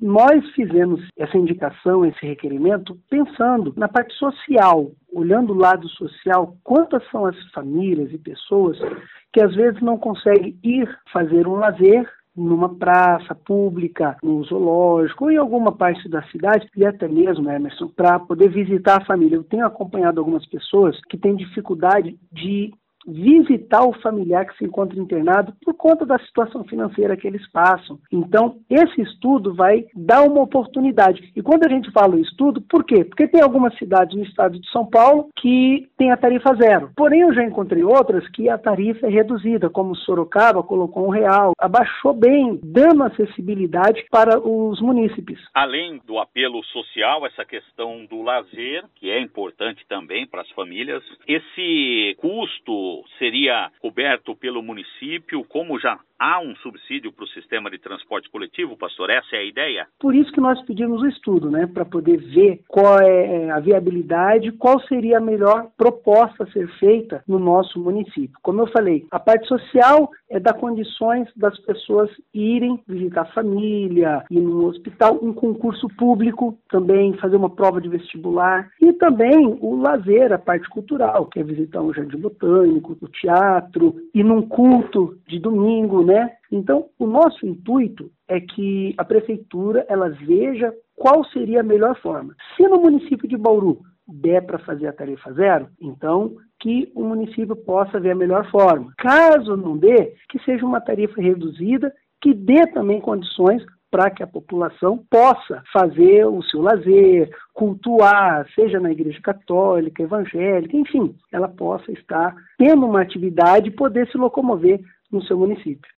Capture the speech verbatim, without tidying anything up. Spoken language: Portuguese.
Nós fizemos essa indicação, esse requerimento, pensando na parte social, olhando o lado social, quantas são as famílias e pessoas que às vezes não conseguem ir fazer um lazer numa praça pública, no zoológico, ou em alguma parte da cidade, e até mesmo, Emerson, para poder visitar a família. Eu tenho acompanhado algumas pessoas que têm dificuldade de visitar o familiar que se encontra internado por conta da situação financeira que eles passam. Então, esse estudo vai dar uma oportunidade. E quando a gente fala estudo, por quê? Porque tem algumas cidades no estado de São Paulo que tem a tarifa zero. Porém, eu já encontrei outras que a tarifa é reduzida, como Sorocaba colocou um real, abaixou bem, dando acessibilidade para os munícipes. Além do apelo social, essa questão do lazer, que é importante também para as famílias, esse custo seria coberto pelo município, como já há um subsídio para o sistema de transporte coletivo, pastor? Essa é a ideia? Por isso que nós pedimos o estudo, né, para poder ver qual é a viabilidade, qual seria a melhor proposta a ser feita no nosso município. Como eu falei, a parte social é dar condições das pessoas irem visitar a família, ir no hospital, um concurso público, também fazer uma prova de vestibular, e também o lazer, a parte cultural, que é visitar um jardim botânico, o teatro, ir num culto de domingo, né? Então, o nosso intuito é que a prefeitura ela veja qual seria a melhor forma. Se no município de Bauru der para fazer a tarifa zero, então que o município possa ver a melhor forma. Caso não dê, que seja uma tarifa reduzida, que dê também condições para que a população possa fazer o seu lazer, cultuar, seja na igreja católica, evangélica, enfim, ela possa estar tendo uma atividade e poder se locomover no seu município.